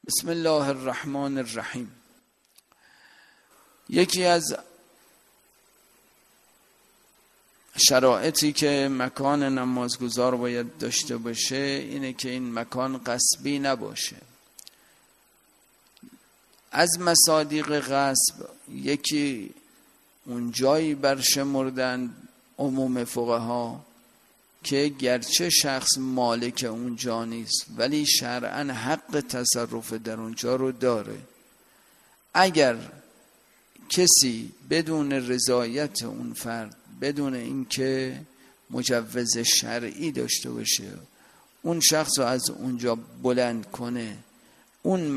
بسم الله الرحمن الرحیم. یکی از شرایطی که مکان نمازگزار باید داشته باشه اینه که این مکان غصبی نباشه. از مصادیق غصب یکی اون جایی برشمردن عموم فقها که گرچه شخص مالک اونجا نیست ولی شرعاً حق تصرف در اونجا رو داره. اگر کسی بدون رضایت اون فرد، بدون اینکه مجوز شرعی داشته باشه، اون شخص رو از اونجا بلند کنه، اون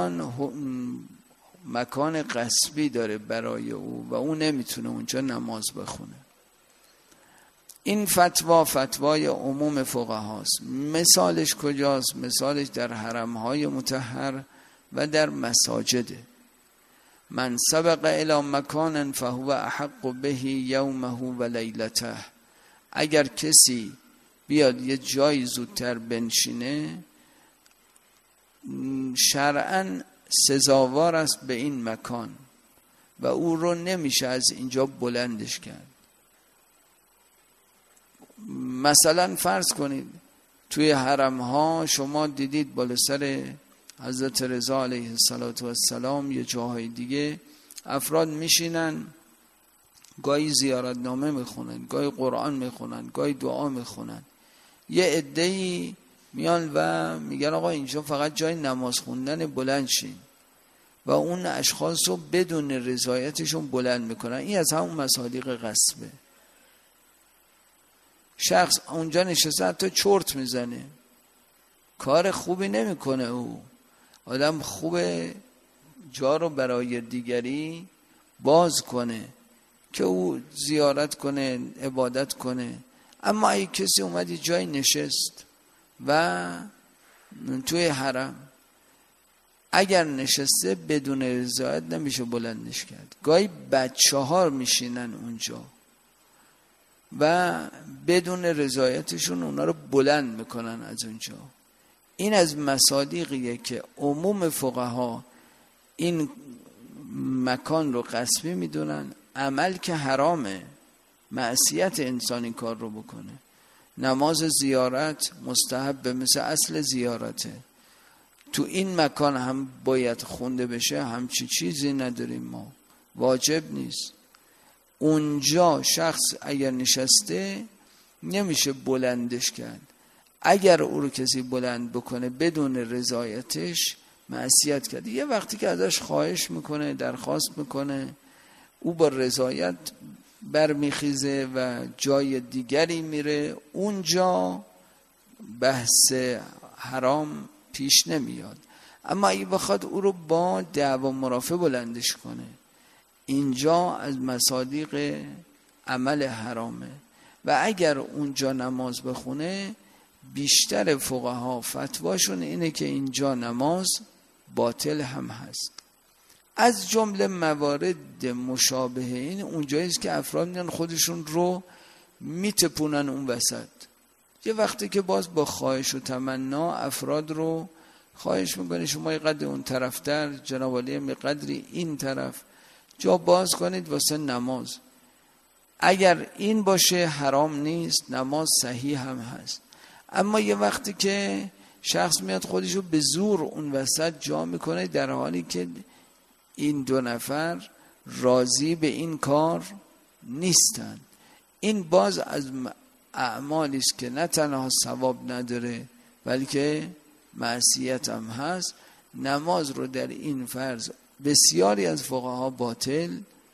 مکان غصبی داره برای او و اون نمیتونه اونجا نماز بخونه. این فتوای عموم فقهاست. مثالش کجاست؟ مثالش در حرمهای مطهر و در مساجده. من سبق الی مکان فهو احق به یومه و لیلته. اگر کسی بیاد یه جایی زودتر بنشینه، شرعاً سزاوار است به این مکان و او رو نمیشه از اینجا بلندش کرد. مثلا فرض کنید توی حرم ها شما دیدید بالا سر حضرت رضا علیه السلام یه جاهای دیگه افراد میشینن، گاهی زیارتنامه میخونن، گاهی قرآن میخونن، گاهی دعا میخونن. یه عده‌ای میان و میگن آقا اینجا فقط جای نماز خوندن، بلند شین، و اون اشخاص رو بدون رضایتشون بلند میکنن. این از همون مصادیق غصبه. شخص اونجا نشسته حتی چرت میزنه، کار خوبی نمیکنه. او آدم خوبه جا رو برای دیگری باز کنه که او زیارت کنه، عبادت کنه. اما اگه کسی اومدی جای نشست و توی حرم، اگر نشسته بدون رضایت نمیشه بلندش کرد. گاهی بچه ها میشینن اونجا و بدون رضایتشون اونا رو بلند میکنن از اونجا. این از مصادیقیه که عموم فقها این مکان رو غصبی میدونن. عمل که حرامه، معصیت انسان این کار رو بکنه. نماز زیارت مستحبه، مثل اصل زیارته. تو این مکان هم باید خونده بشه، همچی چیزی نداریم ما، واجب نیست. اونجا شخص اگر نشسته نمیشه بلندش کرد. اگر او رو کسی بلند بکنه بدون رضایتش، معصیت کرده. یه وقتی که ازش خواهش میکنه، درخواست میکنه، او با رضایت برمیخیزه و جای دیگری میره، اونجا بحث حرام پیش نمیاد. اما اگه بخواد او رو با دعوا مرافع بلندش کنه، اینجا از مصادیق عمل حرامه. و اگر اونجا نماز بخونه، بیشتر فقها فتواشون اینه که اینجا نماز باطل هم هست. از جمله موارد مشابه این اونجاییست که افراد میان خودشون رو میتپونن اون وسط. یه وقتی که باز با خواهش و تمنا افراد رو خواهش میکنه شما یه قدر اون طرف در، جناب عالی هم یه قدری این طرف، جا باز کنید واسه نماز. اگر این باشه حرام نیست، نماز صحیح هم هست. اما یه وقتی که شخص میاد خودشو به زور اون وسط جا میکنه، در حالی که این دو نفر راضی به این کار نیستن، این باز از اعمالی است که نه تنها ثواب نداره بلکه معصیت هم هست. نماز رو در این فرض بسیاری از فقها باطل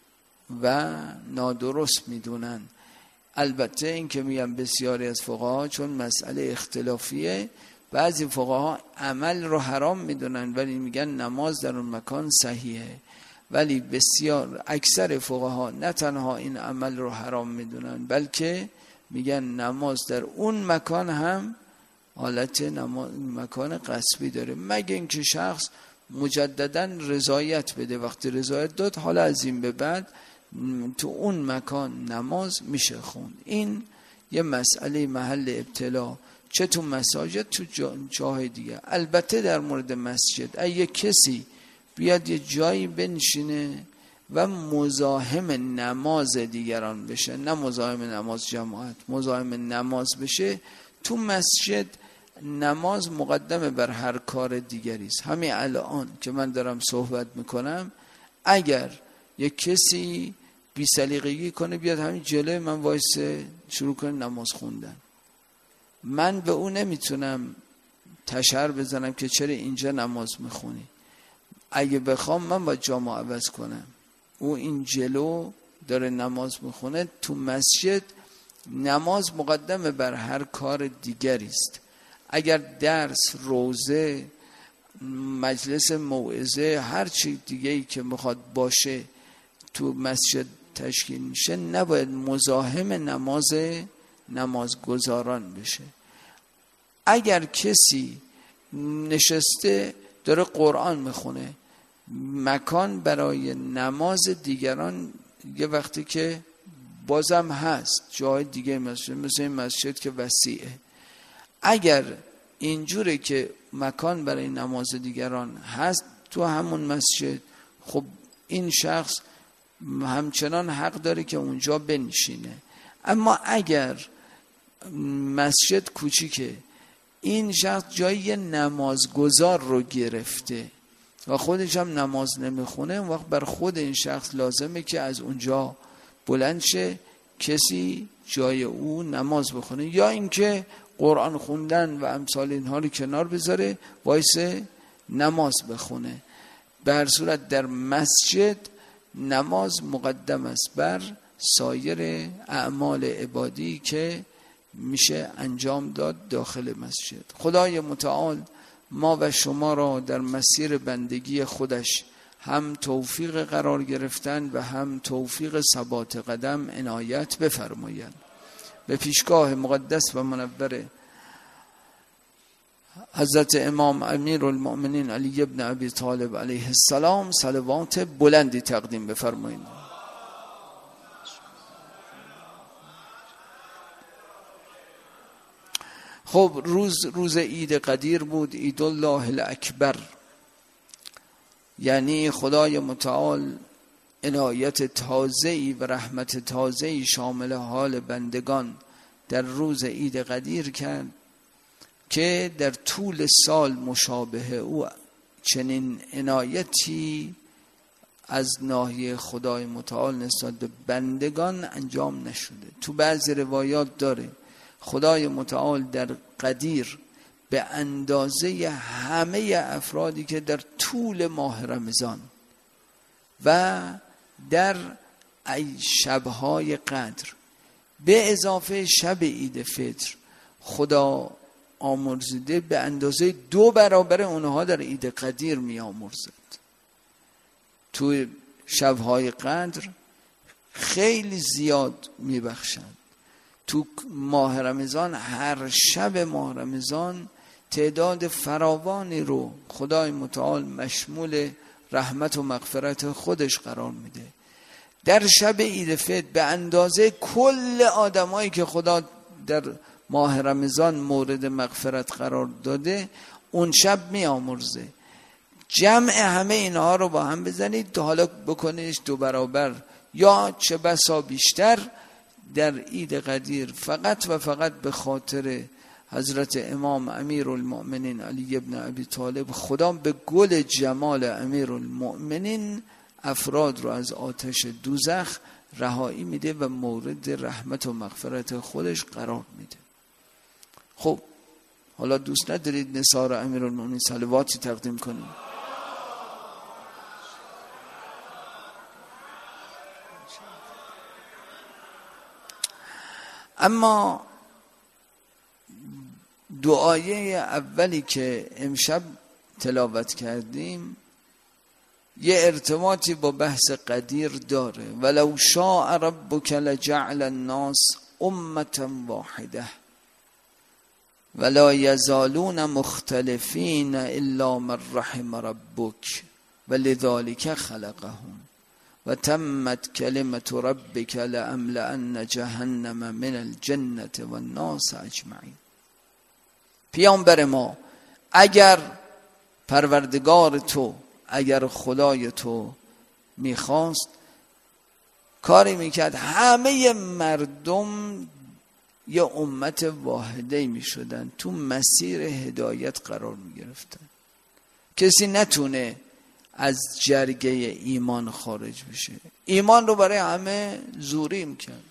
و نادرست میدونن. البته این که میگم بسیاری از فقها چون مسئله اختلافیه، بعضی فقها عمل رو حرام میدونن ولی میگن نماز در اون مکان صحیحه. ولی بسیار اکثر فقها نه تنها این عمل رو حرام میدونن بلکه میگن نماز در اون مکان هم حالت مکان غصبی داره، مگه اینکه شخص مجددا رضایت بده. وقتی رضایت داد، حالا از این به بعد تو اون مکان نماز میشه خوند. این یه مسئله محل ابتلا چه تو مساجد تو جاهای دیگه. البته در مورد مسجد اگه کسی بیاد یه جایی بنشینه و مزاحم نماز دیگران بشه، نه مزاحم نماز جماعت، مزاحم نماز بشه، تو مسجد نماز مقدمه بر هر کار دیگری است. همین الان که من دارم صحبت میکنم اگر یک کسی بی سلیقگی کنه بیاد همین جلوی من وایسه شروع کنه نماز خوندن، من به اون نمیتونم تشر بزنم که چرا اینجا نماز میخونی. اگه بخوام من باید جامو عوض کنم. او این جلو داره نماز میخونه. تو مسجد نماز مقدمه بر هر کار دیگری است. اگر درس، روزه، مجلس موعظه، هر چی دیگه‌ای که میخواد باشه تو مسجد تشکیل میشه، نباید مزاحم نمازگزاران بشه. اگر کسی نشسته داره قرآن میخونه، مکان برای نماز دیگران یه وقتی که بازم هست جای دیگه مسجد، مثل این مسجد که وسیعه، اگر اینجوره که مکان برای نماز دیگران هست تو همون مسجد، خب این شخص همچنان حق داره که اونجا بنشینه. اما اگر مسجد کوچیکه، این شخص جای نمازگزار رو گرفته و خودش هم نماز نمیخونه، اون وقت بر خود این شخص لازمه که از اونجا بلند شه کسی جای او نماز بخونه، یا اینکه قرآن خوندن و امثال اینها رو کنار بذاره وایسه نماز بخونه. به هر صورت در مسجد نماز مقدم است بر سایر اعمال عبادی که میشه انجام داد داخل مسجد. خدای متعال ما و شما را در مسیر بندگی خودش هم توفیق قرار گرفتن و هم توفیق ثبات قدم عنایت بفرماید. به پیشگاه مقدس و منور حضرت امام امیر المؤمنین علی ابن ابی طالب علیه السلام صلوات بلندی تقدیم بفرمایید. خب روز عید قدیر بود، عید الله الاکبر، یعنی خدای متعال عنایت تازه‌ای و رحمت تازه‌ای شامل حال بندگان در روز عید قدیر کرد که در طول سال مشابه او چنین عنایتی از ناحیه خدای متعال نسبت به بندگان انجام نشده. تو بعضی روایات داره خدای متعال در قدیر به اندازه همه افرادی که در طول ماه رمضان و در شبهای قدر به اضافه شب عید فطر خدا آمرزیده، به اندازه 2 برابر اونها در عید قدیر می آمرزد. تو شبهای قدر خیلی زیاد می بخشند. تو ماه رمضان هر شب ماه رمضان تعداد فراوانی رو خدای متعال مشمول رحمت و مغفرت خودش قرار میده. در شب عید فطر به اندازه کل آدمایی که خدا در ماه رمضان مورد مغفرت قرار داده اون شب می آمرزه. جمع همه اینها رو با هم بزنید تا حالا بکنیش 2 برابر یا چه بسا بیشتر در عید قدیر، فقط و فقط به خاطر حضرت امام امیر المؤمنین علی ابن ابی طالب خدا به گل جمال امیر المؤمنین افراد رو از آتش دوزخ رهایی میده و مورد رحمت و مغفرت خودش قرار میده. خب حالا دوست ندارید نثار امیر المؤمنین صلواتی تقدیم کنیم؟ اما دعایه اولی که امشب تلاوت کردیم یه ارتباطی با بحث قدیر داره. ولو شاء ربک لجعل الناس امة واحده ولا یزالون مختلفین الا من رحم ربک ولذلک خلقهم و تمت کلمت ربک لأملأن جهنم من الجنة والناس اجمعین. پیامبر ما اگر پروردگار تو، اگر خدای تو میخواست کاری میکرد همه مردم یه امت واحده میشدن، تو مسیر هدایت قرار میگرفتن، کسی نتونه از جرگه ایمان خارج بشه. ایمان رو برای همه زوری میکرد.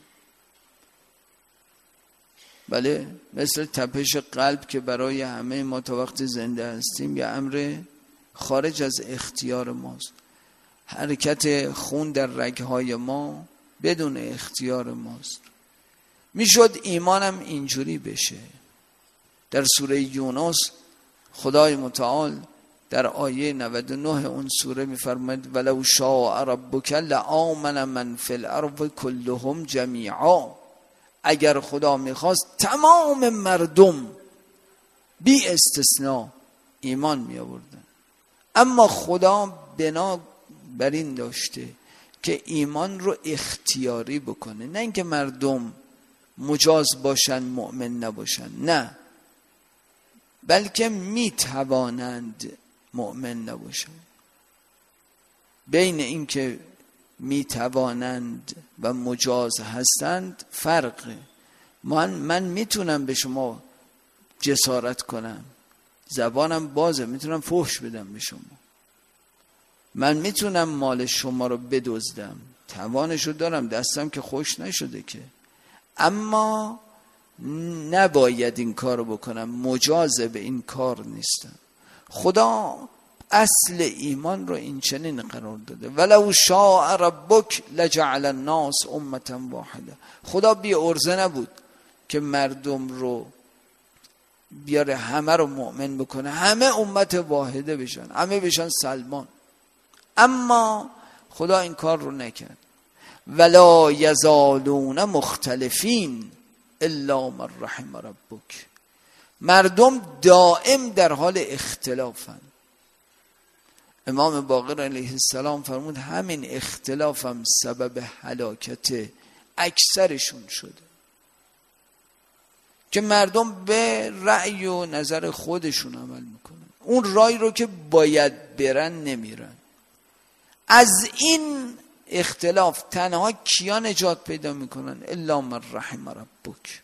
بله، مثل تپش قلب که برای همه ما تا وقت زنده هستیم یه امر خارج از اختیار ماست. حرکت خون در رگهای ما بدون اختیار ماست. میشد ایمانم اینجوری بشه. در سوره یونس خدای متعال در آیه 99 اون سوره میفرماید ولو شاء ربک لآمن من فی الارض كلهم جمیعا. اگر خدا میخواست تمام مردم بی استثناء ایمان می آوردن، اما خدا بنا بر این داشته که ایمان رو اختیاری بکنه، نه اینکه مردم مجاز باشن مؤمن نباشن، نه، بلکه می توانند مؤمن نباشن. بین اینکه می توانند و مجاز هستند فرقه. من میتونم به شما جسارت کنم، زبانم بازه، میتونم فحش بدم به شما، من میتونم مال شما رو بدزدم، توانشو دارم، دستم که خوش نشده که، اما نباید این کار رو بکنم، مجاز به این کار نیستم. خدا اصل ایمان رو این چنین قرار داده ولو شاء ربک لجعل الناس امة واحده. خدا بی عرضه نبود که مردم رو بیاره همه رو مؤمن بکنه، همه امت واحده بشن، همه بشن سلمان، اما خدا این کار رو نکرد. ولا یزالون مختلفین الا من رحم ربک. مردم دائم در حال اختلافن. امام باقر علیه السلام فرمود همین اختلافم سبب هلاکت اکثرشون شده، که مردم به رأی و نظر خودشون عمل میکنن، اون رای رو که باید برن نمیرن. از این اختلاف تنها کیا نجات پیدا میکنن؟ الا من رحم ربک،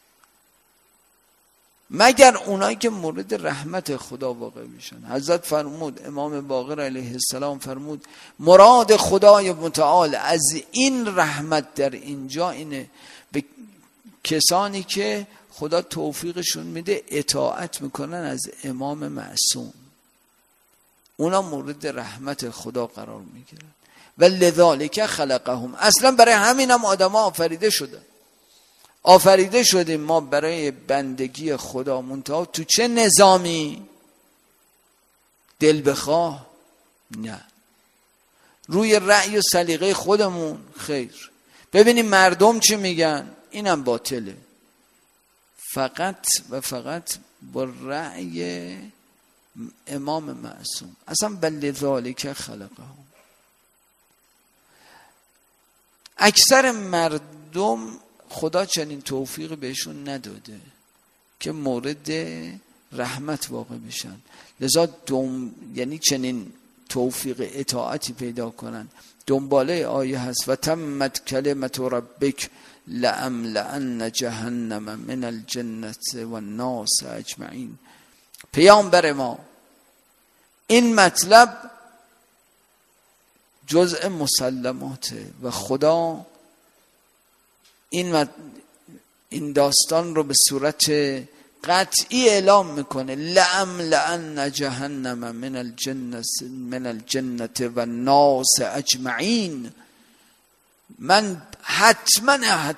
مگر اونایی که مورد رحمت خدا واقع میشن. حضرت فرمود، امام باقر علیه السلام فرمود مراد خدای متعال از این رحمت در اینجا اینه به کسانی که خدا توفیقشون میده اطاعت میکنن از امام معصوم، اونا مورد رحمت خدا قرار میگیرن. و لذالک خلقهم، اصلا برای همین هم آدم ها آفریده شدیم ما برای بندگی خدا، منتها تو چه نظامی؟ دل بخواه؟ نه، روی رأی و سلیقه خودمون؟ خیر. ببینیم مردم چی میگن، اینم باطله، فقط و فقط با رأی امام معصوم. اصلا لذالک خلقهم. اکثر مردم خدا چنین توفیق بهشون نداده که مورد رحمت واقع بشن، لذا یعنی چنین توفیق اطاعتی پیدا کنن. دنباله آیه هست و تمت کلمت ربک لأملأن جهنم من الجنة والناس اجمعین. پیامبر ما این مطلب جزء مسلماته و خدا این داستان رو به صورت قطعی اعلام میکنه لأملأن جهنم من الجنة والناس اجمعین. من حتما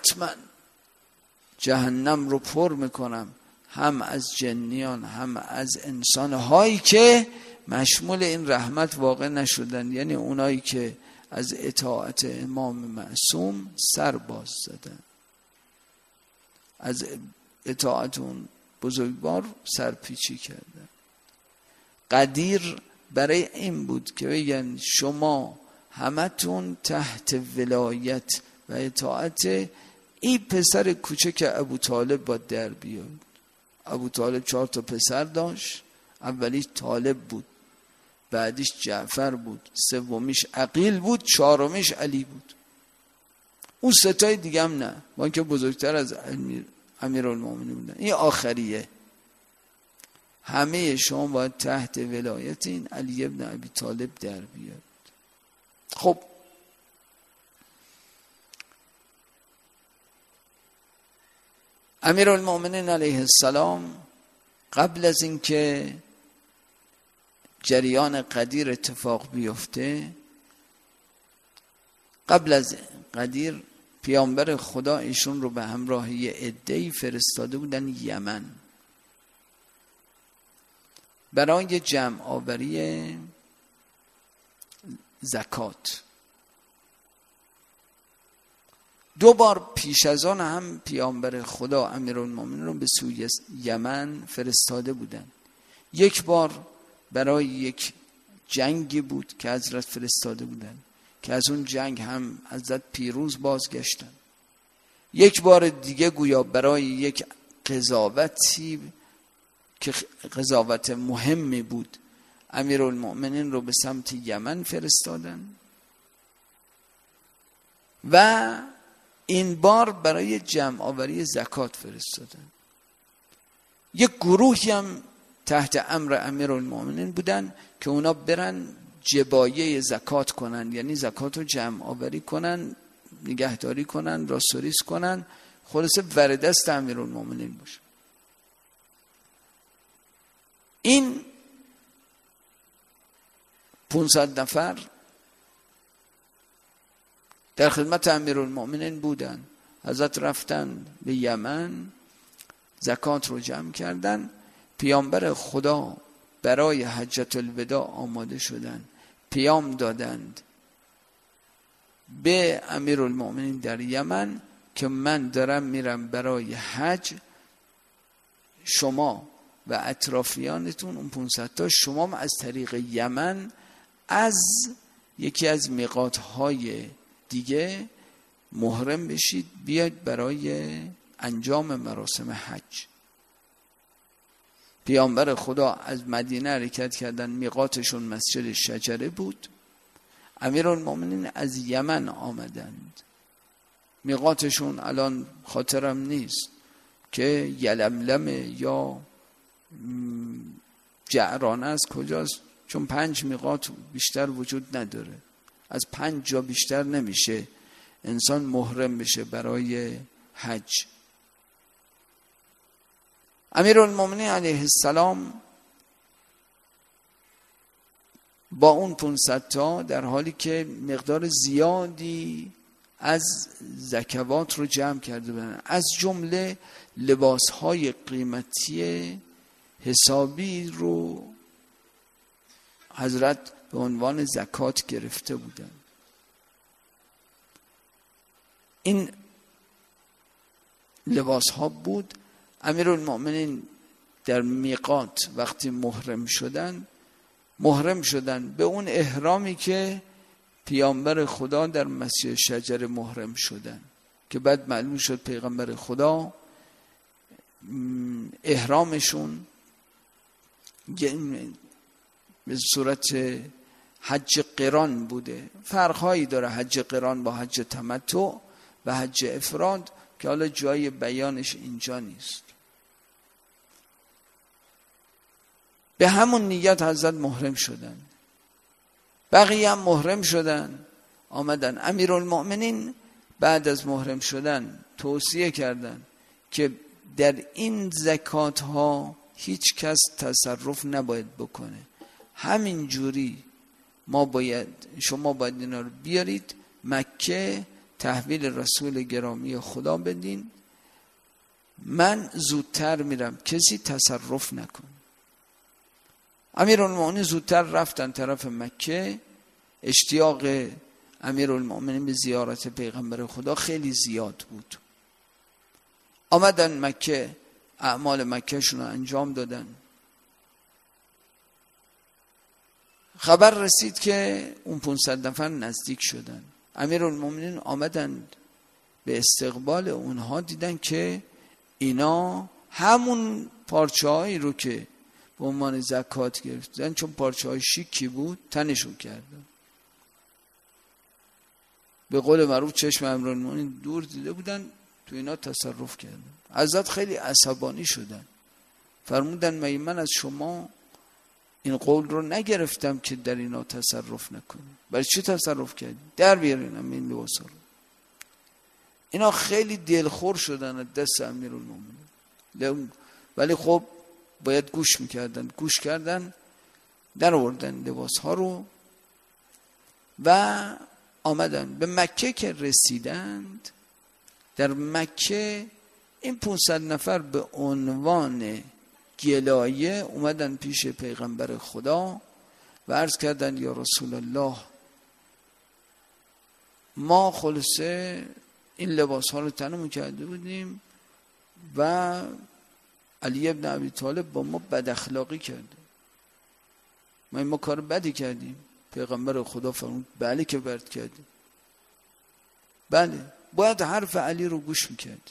جهنم رو پر میکنم، هم از جنیان هم از انسانهایی که مشمول این رحمت واقع نشدن، یعنی اونایی که از اطاعت امام معصوم سر باز زدن، از اطاعت اون بزرگوار سرپیچی کردن. قدیر برای این بود که بگن شما همتون تحت ولایت و اطاعت این پسر کوچک ابو طالب با در بیاد. ابو طالب 4 پسر داشت، اولیش طالب بود، بعدیش جعفر بود، سومیش عقیل بود، 4میش علی بود. اون 3 دیگه هم نه، با اینکه بزرگتر از امیرالمومنین بودن. این آخریه. همه شما باید تحت ولایت این علی ابن ابی طالب در بیاد. خب امیرالمومنین علیه السلام قبل از اینکه جریان قدیر اتفاق بیفته، قبل از قدیر پیامبر خدا ایشون رو به همراه یه عده‌ای فرستاده بودن یمن برای جمع آوری زکات. 2 بار پیش از آن هم پیامبر خدا امیرالمومنین رو به سوی یمن فرستاده بودن. 1 بار برای یک جنگی بود که حضرت فرستاده بودن که از اون جنگ هم حضرت پیروز بازگشتن. 1 بار دیگه گویا برای یک قضاوتی که قضاوت مهمی بود امیرالمومنین رو به سمت یمن فرستادن و این بار برای جمع آوری زکات فرستادن. 1 گروهی هم تحت امر امیرالمومنین بودن که اونا برن جبایه زکات کنن، یعنی زکات رو جمع آوری کنن، نگهداری کنن، راسوریس کنن، خلاصه وردست امیرالمومنین باشه. این 500 نفر در خدمت امیرالمومنین بودن. حضرت رفتن به یمن، زکات رو جمع کردن. پیامبر خدا برای حجت الوداع آماده شدن، پیام دادند به امیرالمومنین در یمن که من دارم میرم برای حج، شما و اطرافیانتون اون 500 تا شما از طریق یمن از یکی از میقات‌های دیگه محرم بشید، بیاید برای انجام مراسم حج. پیامبر خدا از مدینه حرکت کردن، میقاتشون مسجد شجره بود. امیرالمومنین از یمن آمدند، میقاتشون الان خاطرم نیست که یلملم یا جعرانه از کجاست، چون 5 میقات بیشتر وجود نداره، از 5 جا بیشتر نمیشه انسان محرم بشه برای حج. امیرالمومنین علیه السلام با اون 500 تا در حالی که مقدار زیادی از زکوات رو جمع کرده بودن، از جمله لباسهای قیمتی حسابی رو حضرت به عنوان زکات گرفته بودن. این لباس ها بود. امیرالمومنین در میقات وقتی محرم شدن به اون احرامی که پیامبر خدا در مسجد شجره محرم شدن، که بعد معلوم شد پیغمبر خدا احرامشون به صورت حج قران بوده. فرقهایی داره حج قران با حج تمتع و حج افراد که حالا جای بیانش اینجا نیست. به همون نیت حضرت محرم شدن، بقیه هم محرم شدن آمدن. امیرالمومنین بعد از محرم شدن توصیه کردن که در این زکات ها هیچ کس تصرف نباید بکنه، همین جوری شما باید اینا رو بیارید مکه، تحویل رسول گرامی خدا بدین، من زودتر میرم، کسی تصرف نکن. امیرالمومنین زودتر رفتن طرف مکه. اشتیاق امیرالمومنین به زیارت پیغمبر خدا خیلی زیاد بود. آمدن مکه، اعمال مکه شون رو انجام دادن. خبر رسید که اون 500 نفر نزدیک شدن. امیرالمومنین آمدن به استقبال اونها، دیدن که اینا همون پارچه هایی رو که به عنوان زکات گرفتن، چون پارچه های شیکی بود، تنشون کردن. به قول معروف چشم امیرالمومنین دور دیده بودن، تو اینا تصرف کردن. حضرت خیلی عصبانی شدن، فرمودن من از شما این قول رو نگرفتم که در اینا تصرف نکنید. برای چی تصرف کردید؟ در بیارین این لباسا رو. اینا خیلی دلخور شدن از دست امیرالمومنین، ولی خب باید گوش میکردن. گوش کردن، در آوردن لباس ها رو و آمدن به مکه. که رسیدند، در مکه این 500 نفر به عنوان گلایه اومدن پیش پیغمبر خدا و عرض کردن یا رسول الله، ما خلاصه این لباس ها رو تنمون کرده بودیم و علی ابن ابی طالب با ما بد اخلاقی کرده، ما کار بدی کردیم. پیغمبر خدا فرمود بله که بد کردیم، بله باید حرف علی رو گوش میکردیم.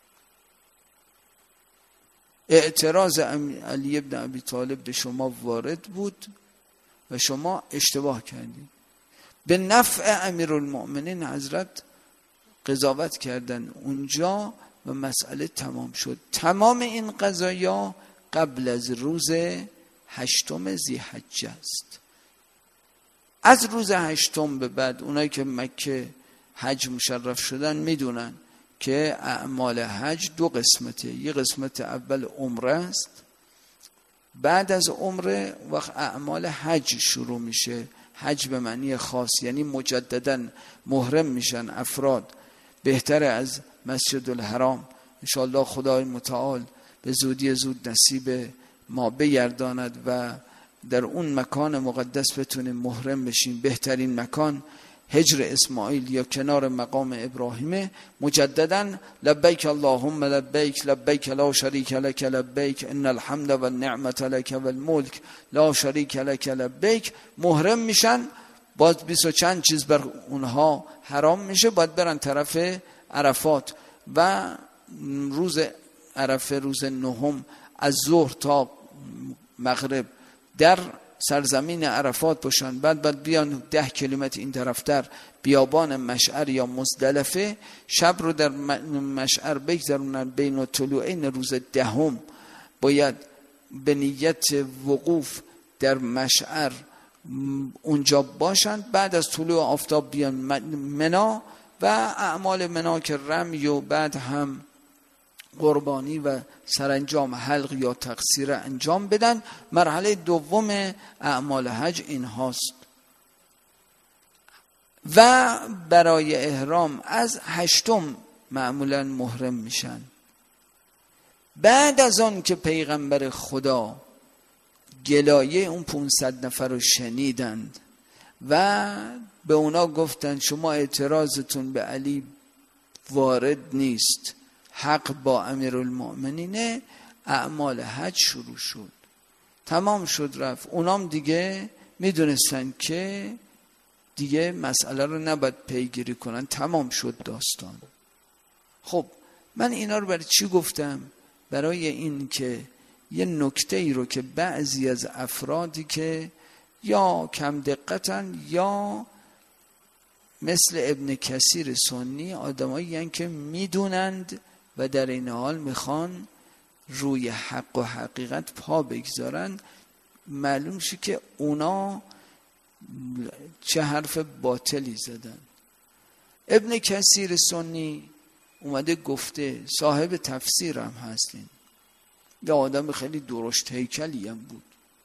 اعتراض علی ابن ابی طالب به شما وارد بود و شما اشتباه کردید. به نفع امیرالمؤمنین حضرت قضاوت کردن اونجا و مسئله تمام شد. تمام این قضایا قبل از روز 8 ذی‌حجه است. از روز 8 به بعد اونایی که مکه حج مشرف شدن میدونن که اعمال حج 2 قسمته. یه قسمت اول عمره است، بعد از عمره وقت اعمال حج شروع میشه. حج به معنی خاص، یعنی مجددا محرم میشن افراد. بهتره از مسجد الحرام انشاءالله خدای متعال به زودی زود نصیب ما بگرداند و در اون مکان مقدس بتونیم محرم بشیم. بهترین مکان حجر اسماعیل یا کنار مقام ابراهیم. مجددا لبیک اللهم لبیک لبیک لا شریک لک لبیک ان الحمد و النعمت لک و الملک لا شریک لک لبیک. محرم میشن، باز 20 و چند چیز بر اونها حرام میشه، باید برن طرف عرفات و روز عرفه روز 9 از ظهر تا مغرب در سرزمین عرفات باشن. بعد بیان 10 کیلومتر این طرفتر بیابان مشعر یا مزدلفه، شب رو در مشعر بگذرونن. بین طلوعین روز 10 باید به نیت وقوف در مشعر اونجا باشن. بعد از طلوع آفتاب بیان منا و اعمال منا که رمی و بعد هم قربانی و سرانجام حلق یا تقصیر انجام بدن. مرحله دوم اعمال حج این هاست و برای احرام از 8 معمولا محرم میشن. بعد از آن که پیغمبر خدا گلایه اون 500 نفر رو شنیدند و به اونا گفتند شما اعتراضتون به علی وارد نیست، حق با امیرالمؤمنینه، اعمال حج شروع شد، تمام شد رفت. اونام دیگه میدونستن که دیگه مسئله رو نباید پیگیری کنن، تمام شد داستان. خب من اینا رو برای چی گفتم؟ برای این که یه نکته ای رو که بعضی از افرادی که یا کم دقتن یا مثل ابن کثیر سنی آدمایی هستند که میدونند و در این حال میخوان روی حق و حقیقت پا بگذارن، معلوم شد که اونا چه حرف باطلی زدن. ابن کثیر سنی اومده گفته، صاحب تفسیر هم هستین، یه آدم خیلی درشت هیکلی هم بود.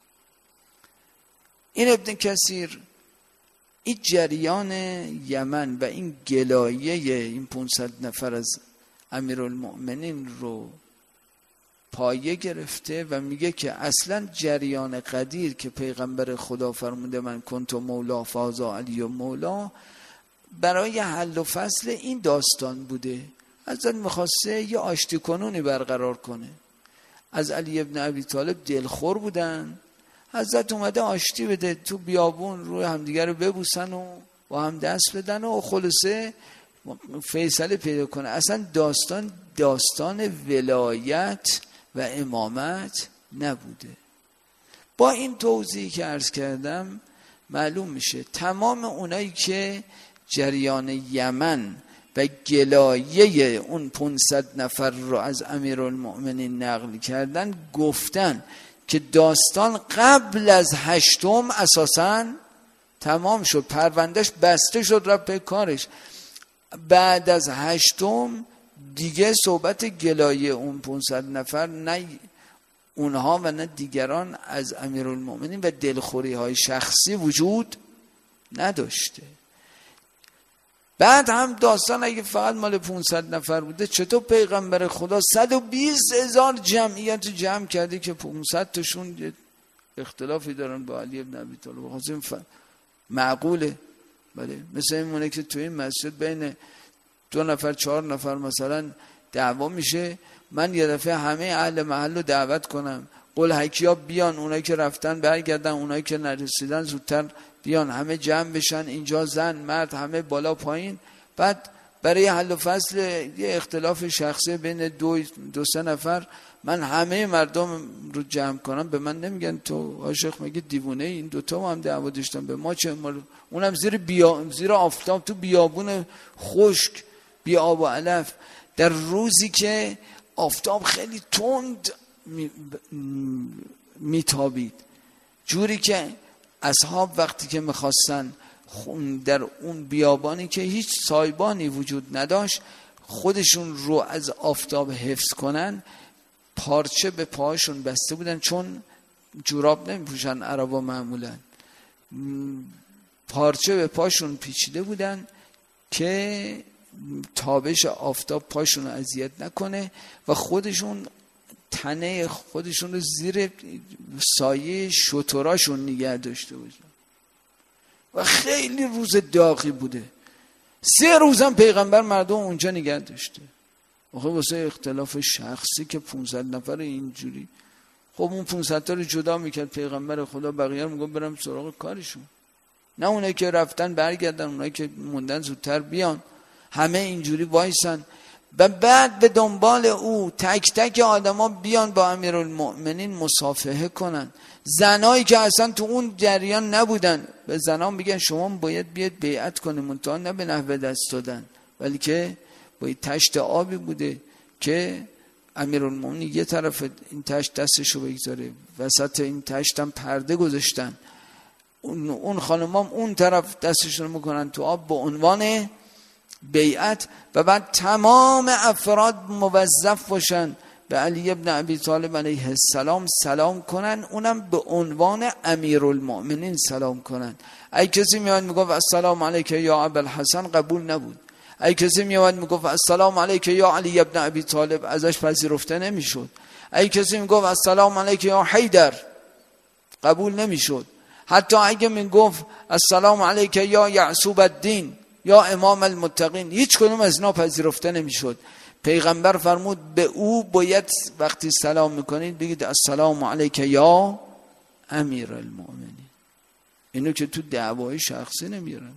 این ابن کثیر این جریان یمن و این گلایه این 500 نفر از امیرالمؤمنین رو پایه گرفته و میگه که اصلا جریان قدیر که پیغمبر خدا فرموده من کنت مولا فازا علی و مولا، برای حل و فصل این داستان بوده. حضرت میخواسته یه آشتی کنونی برقرار کنه. از علی ابن ابی طالب دلخور بودن، حضرت اومده آشتی بده، تو بیابون روی همدیگر رو ببوسن و با هم دست بدن و خلاصه فیصله پیدا کنه. اصلا داستان ولایت و امامت نبوده. با این توضیحی که عرض کردم معلوم میشه تمام اونایی که جریان یمن و گلایه اون 500 نفر رو از امیرالمؤمنین نقل کردن گفتن که داستان قبل از 8م اساساً تمام شد، پروندهش بسته شد، رفت به کارش. بعد از 8م دیگه صحبت گلایه اون 500 نفر، نه اونها و نه دیگران، از امیرالمؤمنین و دلخوری های شخصی وجود نداشته. بعد هم داستان اگه فقط مال 500 نفر بوده، چطور پیغمبر خدا 120,000 جمعیت جمع کرده که 500 تاشون اختلافی دارن با علی ابن ابی طالب؟ معقوله؟ بله. مثل این مونه که توی این مسجد بین 2 نفر 4 نفر مثلا دعوا میشه، من یه دفعه همه اهل محل رو دعوت کنم، قل حکیا بیان، اونایی که رفتن برگردن، اونایی که نرسیدن زودتر بیان، همه جمع بشن اینجا، زن مرد همه بالا پایین، بعد برای حل و فصل یه اختلاف شخصی بین 2-3 نفر من همه مردم رو جمع کنم، به من نمیگن تو عاشق مگه دیوونه؟ این دوتا ما هم دعوا داشتن، به ما چه؟ اونم زیر آفتاب تو بیابون خشک بی آب و علف، در روزی که آفتاب خیلی تند میتابید، جوری که اصحاب وقتی که میخواستن در اون بیابانی که هیچ سایبانی وجود نداشت خودشون رو از آفتاب حفظ کنن، پارچه به پاهاشون بسته بودن، چون جوراب نمیپوشن عربا معمولا، پارچه به پاشون پیچیده بودن که تابش آفتاب پاشون رو اذیت نکنه و خودشون تنه خودشون رو زیر سایه شتراشون نگه داشته باشن. و خیلی روز داغی بوده، 3 روزم پیغمبر مردم اونجا نگه داشته. آخه واسه اختلاف شخصی که 500 نفر اینجوری، خب اون 500 تا رو جدا میکرد پیغمبر خدا، بقیه رو میگم برم سراغ کارشون، نه اونایی که رفتن برگردن، اونایی که موندن زودتر بیان، همه اینجوری وایسن و بعد به دنبال او تک تک آدما بیان با امیرالمؤمنین مصافحه کنن. زنایی که اصلا تو اون جریان نبودن به زنان میگن شما باید بیاد بیعت کنیم، منتها نه به نحوه دست دادن، ولی که با تشت آبی بوده که امیرالمؤمنین یه طرف این تشت دستشو بگذاره، وسط این تشت هم پرده گذاشتن، اون خانمام اون طرف دستشون میکنن تو آب به عنوان بیعت، و بعد تمام افراد موظف باشن به علی ابن ابی طالب علیه السلام سلام کنن، اونم به عنوان امیرالمؤمنین سلام کنن. ای کسی میاد میگفت السلام علیک یا ابوالحسن قبول نبود، ای کسی میاد میگفت السلام علیک یا علی ابن ابی طالب ازش پذیرفته نمیشد، ای کسی میگفت السلام علیک یا حیدر قبول نمیشد، حتی اگه میگفت السلام علیک یا یعصوب الدین یا امام المتقین، هیچ کدوم از اینا پذیرفته نمیشد. پیغمبر فرمود به او باید وقتی سلام میکنید بگید السلام علیک یا امیر المؤمنین. اینو که تو دعوای شخصی نمیارن.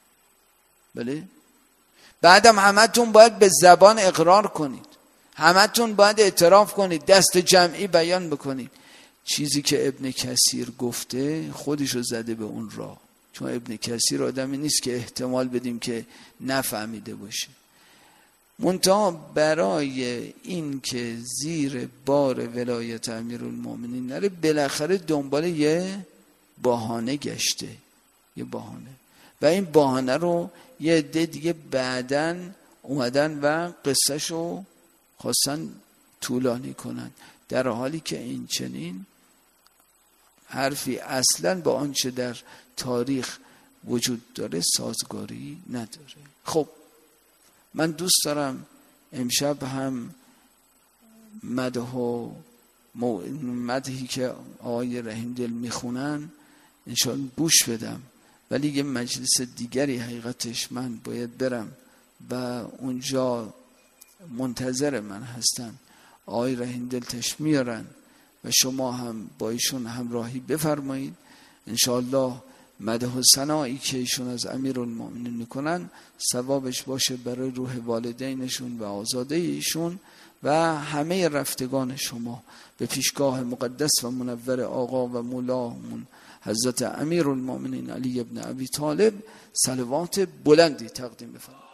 بله؟ بعدم همتون باید به زبان اقرار کنید، همتون باید اعتراف کنید، دست جمعی بیان بکنید. چیزی که ابن کثیر گفته خودشو زده به اون راه، چون ابن کثیر آدمی نیست که احتمال بدیم که نفهمیده باشه. منتها برای این که زیر بار ولایت امیرالمؤمنین نره، بالاخره دنبال یه بهانه گشته، یه بهانه، و این بهانه رو یه عده دیگه بعدن اومدن و قصهشو خواستن طولانی کنن، در حالی که این چنین حرفی اصلا با آنچه در تاریخ وجود داره سازگاری نداره. خب من دوست دارم امشب هم مدحی که آقای رحیمدل میخونن انشاءالله گوش بدم، ولی یه مجلس دیگری حقیقتش من باید برم و اونجا منتظر من هستن. آقای رحیمدل تشریف میارن و شما هم با ایشون همراهی بفرمایید. انشاءالله مدح و ثنایی که ایشون از امیرالمؤمنین میکنن ثوابش باشه برای روح والدینشون و آزاده ایشون و همه رفتگان شما به پیشگاه مقدس و منور آقا و مولامون حضرت امیرالمومنین علی ابن ابی طالب صلوات بلندی تقدیم بفرمایید.